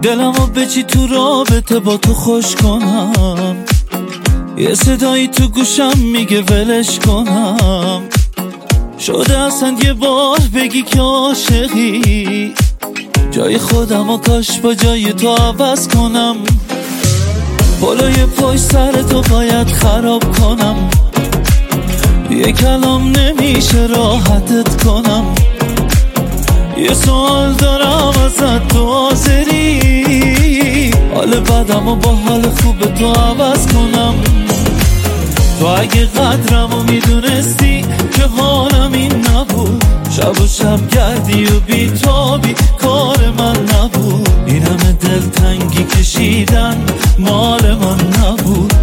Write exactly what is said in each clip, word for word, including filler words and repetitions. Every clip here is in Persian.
دلمو به چی تو رابطه با تو خوش کنم، یه صدایی تو گوشم میگه ولش کنم. شده اصلا یه بار بگی که عاشقی، جای خودم و کاش با جای تو عوض کنم. پلوی پشت سر تو باید خراب کنم، یه کلام نمیشه راحتت کنم. یه سوال دارم ازت، تو حاضری حال بدم و با حال خوب تو عوض کنم؟ تو اگه قدرمو میدونستی که حالم این نبود، شب و شب گردی و بیتابی کار من نبود. این همه دلتنگی کشیدن مال من نبود.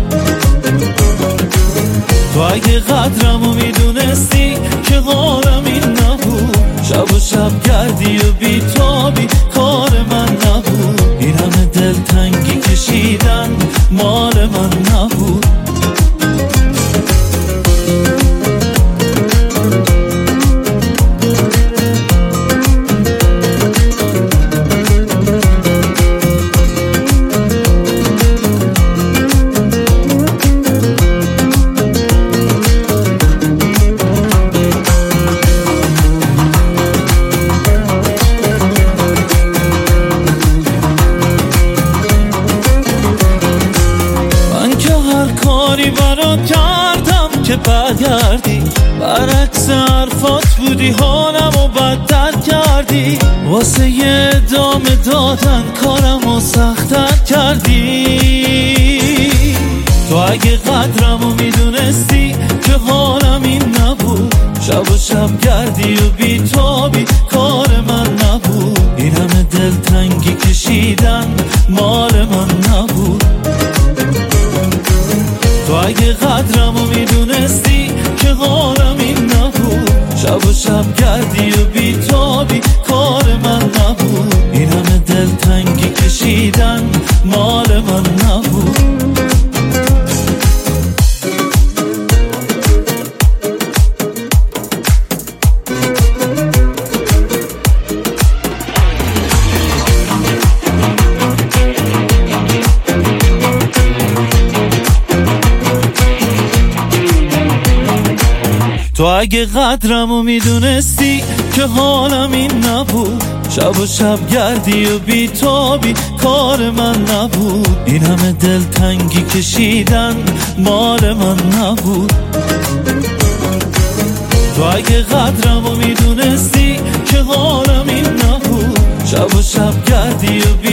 تو اگه قدرمو میدونستی که حالم این نبود، شب و شب گردی و بیتابی کار من نبود. این همه دلتنگی کشیدن مال من نبود. کاری برات کردم که برگردی، برعکس حرفات بودی حالم و بدتر کردی. واسه یه ادامه دادن کارم و سختر کردی. تو اگه قدرمو میدونستی که حالم این نبود، شب و شب گردی و بیتابی کار من نبود. این همه دلتنگی کشیدن مال من نبود. تو اگه قدرمو میدونستی که حالم این نبود، شب و شب گردی و بیتابی کار من نبود. این همه دلتنگی کشیدن مال من نبود. تو اگه قدرمو میدونستی که حالم این نبود، شب و شب گردی و بیتابی کار من نبود. این همه دلتنگی کشیدن مال من نبود. تو اگه قدرمو میدونستی که حالم این نبود، شب و شب گردی و